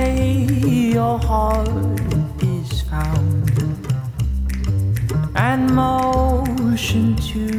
say your heart is found and motion to